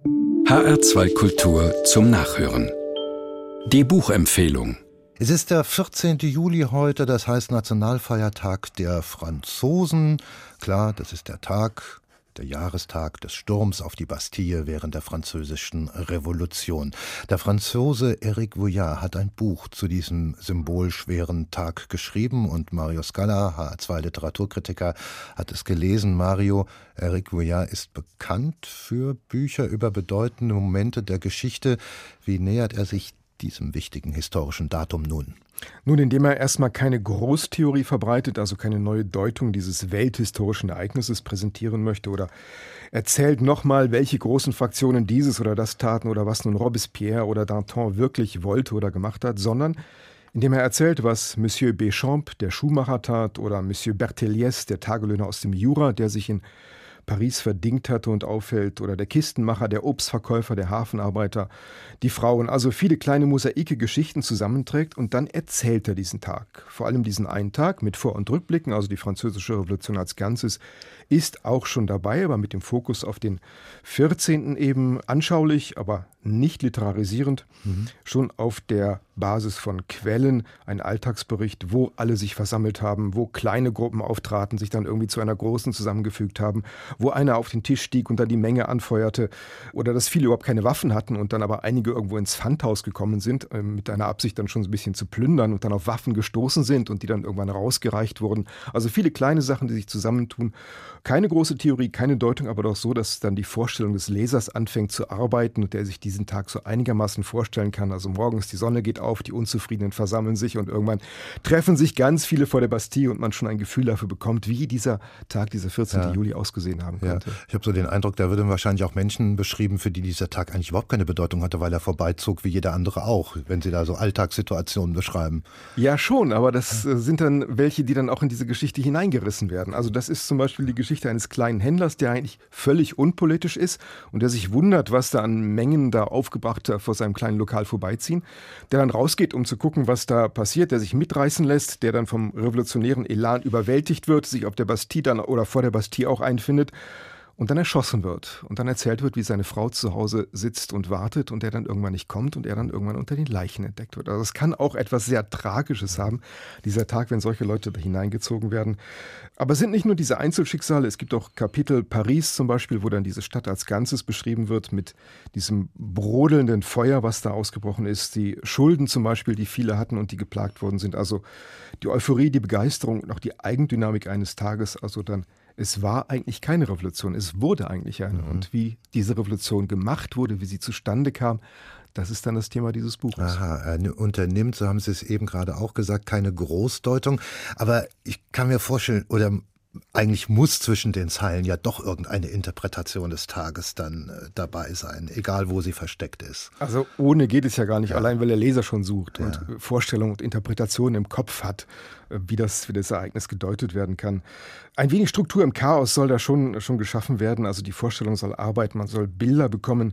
HR2 Kultur zum Nachhören. Die Buchempfehlung. Es ist der 14. Juli heute, das heißt Nationalfeiertag der Franzosen. Klar, das ist der Jahrestag des Sturms auf die Bastille während der Französischen Revolution. Der Franzose Éric Vuillard hat ein Buch zu diesem symbolschweren Tag geschrieben und Mario Scala, HR2 Literaturkritiker, hat es gelesen. Mario, Éric Vuillard ist bekannt für Bücher über bedeutende Momente der Geschichte. Wie nähert er sich diesem wichtigen historischen Datum nun? Nun, indem er erstmal keine Großtheorie verbreitet, also keine neue Deutung dieses welthistorischen Ereignisses präsentieren möchte oder erzählt nochmal, welche großen Fraktionen dieses oder das taten oder was nun Robespierre oder Danton wirklich wollte oder gemacht hat, sondern indem er erzählt, was Monsieur Béchamp, der Schuhmacher, tat, oder Monsieur Bertheliez, der Tagelöhner aus dem Jura, der sich in Paris verdingt hatte und auffällt, oder der Kistenmacher, der Obstverkäufer, der Hafenarbeiter, die Frauen, also viele kleine Mosaike Geschichten zusammenträgt, und dann erzählt er diesen Tag. Vor allem diesen einen Tag mit Vor- und Rückblicken, also die Französische Revolution als Ganzes, ist auch schon dabei, aber mit dem Fokus auf den 14. eben anschaulich, aber nicht literarisierend, schon auf der Basis von Quellen, ein Alltagsbericht, wo alle sich versammelt haben, wo kleine Gruppen auftraten, sich dann irgendwie zu einer großen zusammengefügt haben, wo einer auf den Tisch stieg und dann die Menge anfeuerte, oder dass viele überhaupt keine Waffen hatten und dann aber einige irgendwo ins Pfandhaus gekommen sind, mit einer Absicht dann schon ein bisschen zu plündern und dann auf Waffen gestoßen sind und die dann irgendwann rausgereicht wurden. Also viele kleine Sachen, die sich zusammentun. Keine große Theorie, keine Deutung, aber doch so, dass dann die Vorstellung des Lesers anfängt zu arbeiten und der sich diesen Tag so einigermaßen vorstellen kann. Also morgens, die Sonne geht auf, die Unzufriedenen versammeln sich und irgendwann treffen sich ganz viele vor der Bastille und man schon ein Gefühl dafür bekommt, wie dieser Tag, dieser 14. Juli ausgesehen haben könnte. Ja. Ich habe so den Eindruck, da würden wahrscheinlich auch Menschen beschrieben, für die dieser Tag eigentlich überhaupt keine Bedeutung hatte, weil er vorbeizog, wie jeder andere auch, wenn sie da so Alltagssituationen beschreiben. Ja, schon, aber das sind dann welche, die dann auch in diese Geschichte hineingerissen werden. Also das ist zum Beispiel die Geschichte eines kleinen Händlers, der eigentlich völlig unpolitisch ist und der sich wundert, was da an Mengen da aufgebracht vor seinem kleinen Lokal vorbeiziehen, der dann rausgeht, um zu gucken, was da passiert, der sich mitreißen lässt, der dann vom revolutionären Elan überwältigt wird, sich auf der Bastille dann oder vor der Bastille auch einfindet und dann erschossen wird und dann erzählt wird, wie seine Frau zu Hause sitzt und wartet und er dann irgendwann nicht kommt und er dann irgendwann unter den Leichen entdeckt wird. Also es kann auch etwas sehr Tragisches haben, dieser Tag, wenn solche Leute da hineingezogen werden. Aber es sind nicht nur diese Einzelschicksale, es gibt auch Kapitel Paris zum Beispiel, wo dann diese Stadt als Ganzes beschrieben wird mit diesem brodelnden Feuer, was da ausgebrochen ist, die Schulden zum Beispiel, die viele hatten und die geplagt worden sind. Also die Euphorie, die Begeisterung und auch die Eigendynamik eines Tages, also dann es war eigentlich keine Revolution, es wurde eigentlich eine. Und wie diese Revolution gemacht wurde, wie sie zustande kam, das ist dann das Thema dieses Buches. Aha, er unternimmt, so haben Sie es eben gerade auch gesagt, keine Großdeutung. Aber ich kann mir vorstellen, oder eigentlich muss zwischen den Zeilen ja doch irgendeine Interpretation des Tages dann dabei sein, egal wo sie versteckt ist. Also ohne geht es ja gar nicht, allein weil der Leser schon sucht und Vorstellungen und Interpretationen im Kopf hat, wie das Ereignis gedeutet werden kann. Ein wenig Struktur im Chaos soll da schon geschaffen werden, also die Vorstellung soll arbeiten, man soll Bilder bekommen,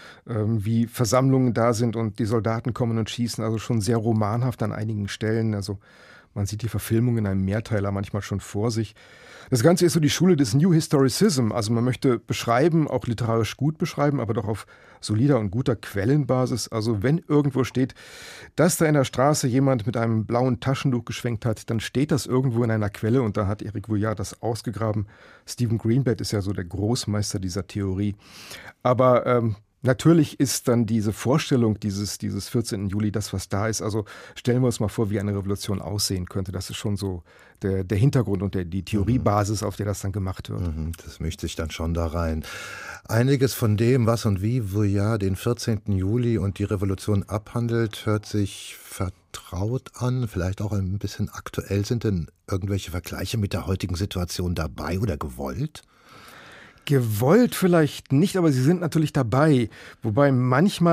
wie Versammlungen da sind und die Soldaten kommen und schießen, also schon sehr romanhaft an einigen Stellen, also man sieht die Verfilmung in einem Mehrteiler manchmal schon vor sich. Das Ganze ist so die Schule des New Historicism, also man möchte beschreiben, auch literarisch gut beschreiben, aber doch auf solider und guter Quellenbasis. Also wenn irgendwo steht, dass da in der Straße jemand mit einem blauen Taschentuch geschwenkt hat, dann steht das irgendwo in einer Quelle und da hat Éric Vuillard das ausgegraben. Stephen Greenblatt ist ja so der Großmeister dieser Theorie. Aber natürlich ist dann diese Vorstellung dieses 14. Juli das, was da ist. Also stellen wir uns mal vor, wie eine Revolution aussehen könnte. Das ist schon so der Hintergrund und die Theoriebasis, auf der das dann gemacht wird. Das mischt sich dann schon da rein. Einiges von dem, was und wie Vuillard den 14. Juli und die Revolution abhandelt, hört sich vertraut an, vielleicht auch ein bisschen aktuell. Sind denn irgendwelche Vergleiche mit der heutigen Situation dabei oder gewollt? Gewollt vielleicht nicht, aber sie sind natürlich dabei. Wobei manchmal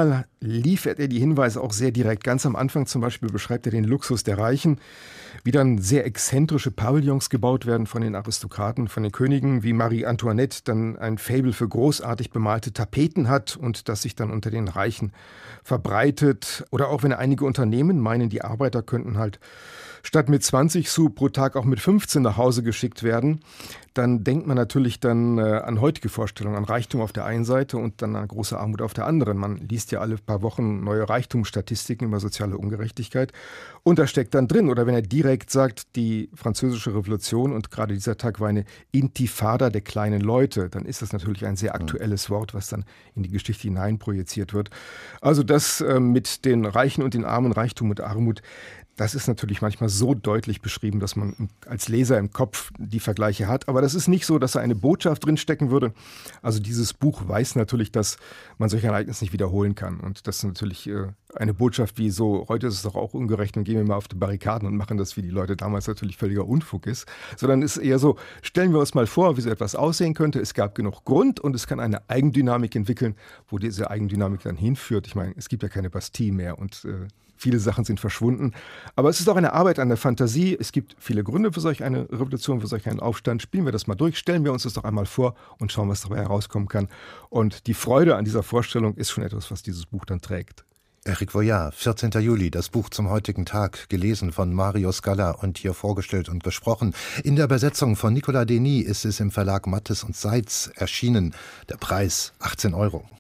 liefert er die Hinweise auch sehr direkt. Ganz am Anfang zum Beispiel beschreibt er den Luxus der Reichen, wie dann sehr exzentrische Pavillons gebaut werden von den Aristokraten, von den Königen, wie Marie Antoinette dann ein Faible für großartig bemalte Tapeten hat und das sich dann unter den Reichen verbreitet. Oder auch wenn einige Unternehmen meinen, die Arbeiter könnten halt statt mit 20 Sous pro Tag auch mit 15 nach Hause geschickt werden, dann denkt man natürlich dann an heutige Vorstellungen, an Reichtum auf der einen Seite und dann an große Armut auf der anderen. Man liest ja alle paar Wochen neue Reichtumsstatistiken über soziale Ungerechtigkeit und da steckt dann drin, oder wenn er direkt sagt, die französische Revolution und gerade dieser Tag war eine Intifada der kleinen Leute, dann ist das natürlich ein sehr aktuelles Wort, was dann in die Geschichte hineinprojiziert wird. Also das mit den Reichen und den Armen, Reichtum und Armut, das ist natürlich manchmal so deutlich beschrieben, dass man als Leser im Kopf die Vergleiche hat. Aber das ist nicht so, dass da eine Botschaft drinstecken würde. Also dieses Buch weiß natürlich, dass man solche Ereignisse nicht wiederholen kann. Und das ist natürlich eine Botschaft wie so, heute ist es doch auch ungerecht und gehen wir mal auf die Barrikaden und machen das, wie die Leute damals natürlich völliger Unfug ist. Sondern es ist eher so, stellen wir uns mal vor, wie so etwas aussehen könnte. Es gab genug Grund und es kann eine Eigendynamik entwickeln, wo diese Eigendynamik dann hinführt. Ich meine, es gibt ja keine Bastille mehr und viele Sachen sind verschwunden. Aber es ist auch eine Arbeit an der Fantasie. Es gibt viele Gründe für solch eine Revolution, für solch einen Aufstand. Spielen wir das mal durch, stellen wir uns das doch einmal vor und schauen, was dabei herauskommen kann. Und die Freude an dieser Vorstellung ist schon etwas, was dieses Buch dann trägt. Eric Voyard, 14. Juli, das Buch zum heutigen Tag, gelesen von Mario Scala und hier vorgestellt und besprochen. In der Übersetzung von Nicolas Denis ist es im Verlag Mattes und Seitz erschienen. Der Preis 18 €.